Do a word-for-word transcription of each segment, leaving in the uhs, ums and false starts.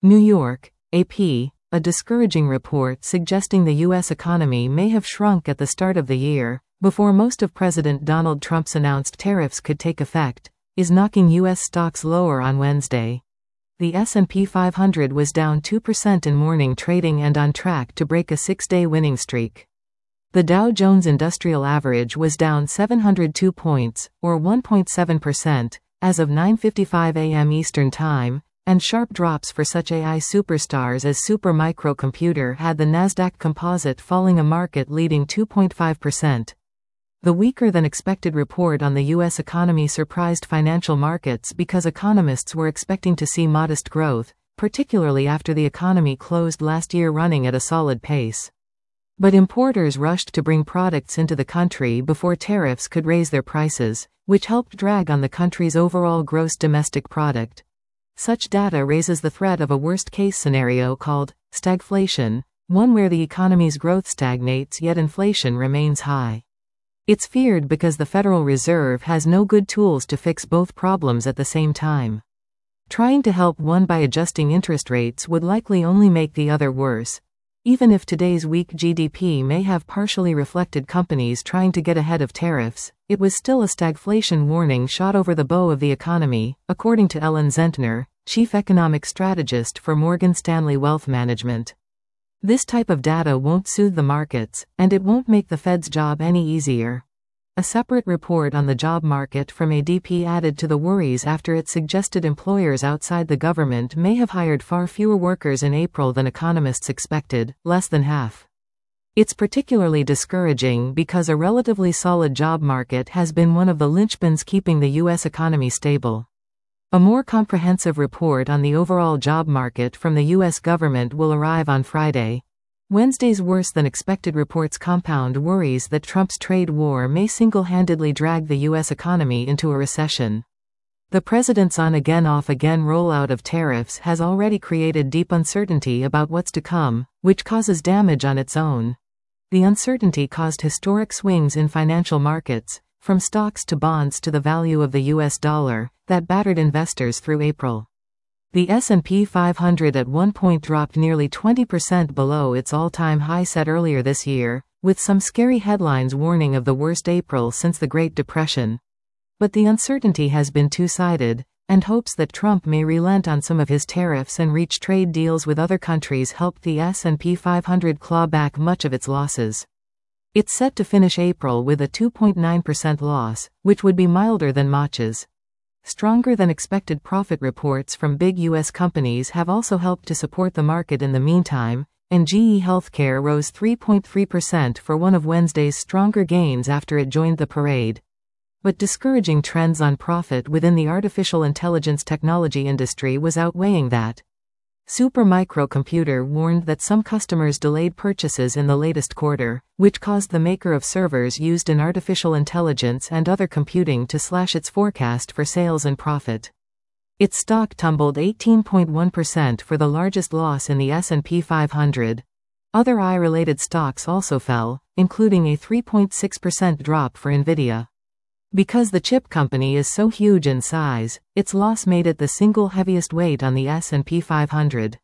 New York, A P, a discouraging report suggesting the U S economy may have shrunk at the start of the year, before most of President Donald Trump's announced tariffs could take effect, is knocking U S stocks lower on Wednesday. The S and P five hundred was down two percent in morning trading and on track to break a six-day winning streak. The Dow Jones Industrial Average was down seven hundred two points, or one point seven percent, as of nine fifty-five a m Eastern Time, and sharp drops for such A I superstars as Supermicro Computer had the Nasdaq Composite falling a market-leading two point five percent. The weaker-than-expected report on the U S economy surprised financial markets because economists were expecting to see modest growth, particularly after the economy closed last year running at a solid pace. But importers rushed to bring products into the country before tariffs could raise their prices, which helped drag on the country's overall gross domestic product. Such data raises the threat of a worst-case scenario called stagflation, one where the economy's growth stagnates yet inflation remains high. It's feared because the Federal Reserve has no good tools to fix both problems at the same time. Trying to help one by adjusting interest rates would likely only make the other worse. Even if today's weak G D P may have partially reflected companies trying to get ahead of tariffs, it was still a stagflation warning shot over the bow of the economy, according to Ellen Zentner, chief economic strategist for Morgan Stanley Wealth Management. This type of data won't soothe the markets, and it won't make the Fed's job any easier. A separate report on the job market from A D P added to the worries after it suggested employers outside the government may have hired far fewer workers in April than economists expected, less than half. It's particularly discouraging because a relatively solid job market has been one of the linchpins keeping the U S economy stable. A more comprehensive report on the overall job market from the U S government will arrive on Friday. Wednesday's worse-than-expected reports compound worries that Trump's trade war may single-handedly drag the U S economy into a recession. The president's on-again off-again rollout of tariffs has already created deep uncertainty about what's to come, which causes damage on its own. The uncertainty caused historic swings in financial markets, from stocks to bonds to the value of the U S dollar, that battered investors through April. The S and P five hundred at one point dropped nearly twenty percent below its all-time high set earlier this year, with some scary headlines warning of the worst April since the Great Depression. But the uncertainty has been two-sided, and hopes that Trump may relent on some of his tariffs and reach trade deals with other countries helped the S and P five hundred claw back much of its losses. It's set to finish April with a two point nine percent loss, which would be milder than March's. Stronger than expected profit reports from big U S companies have also helped to support the market in the meantime, and G E Healthcare rose three point three percent for one of Wednesday's stronger gains after it joined the parade. But discouraging trends on profit within the artificial intelligence technology industry was outweighing that. Supermicro Computer warned that some customers delayed purchases in the latest quarter, which caused the maker of servers used in artificial intelligence and other computing to slash its forecast for sales and profit. Its stock tumbled eighteen point one percent for the largest loss in the S and P five hundred. Other A I-related stocks also fell, including a three point six percent drop for Nvidia. Because the chip company is so huge in size, its loss made it the single heaviest weight on the S and P five hundred.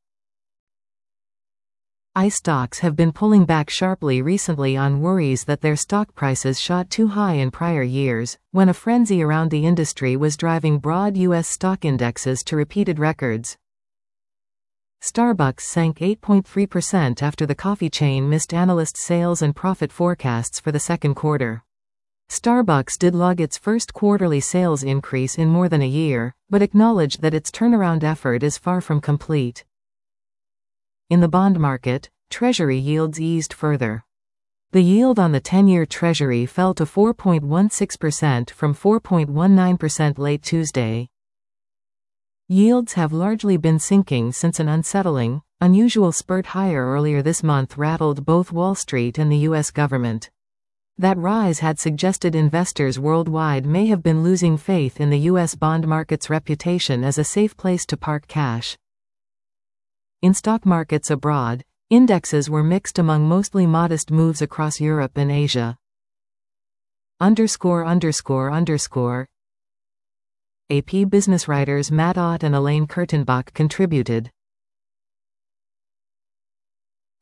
A I stocks have been pulling back sharply recently on worries that their stock prices shot too high in prior years, when a frenzy around the industry was driving broad U S stock indexes to repeated records. Starbucks sank eight point three percent after the coffee chain missed analyst sales and profit forecasts for the second quarter. Starbucks did log its first quarterly sales increase in more than a year, but acknowledged that its turnaround effort is far from complete. In the bond market, Treasury yields eased further. The yield on the ten-year Treasury fell to four point one six percent from four point one nine percent late Tuesday. Yields have largely been sinking since an unsettling, unusual spurt higher earlier this month rattled both Wall Street and the U S government. That rise had suggested investors worldwide may have been losing faith in the U S bond market's reputation as a safe place to park cash. In stock markets abroad, indexes were mixed among mostly modest moves across Europe and Asia. Underscore underscore underscore A P business writers Matt Ott and Elaine Kurtenbach contributed.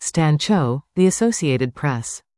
Stan Cho, The Associated Press.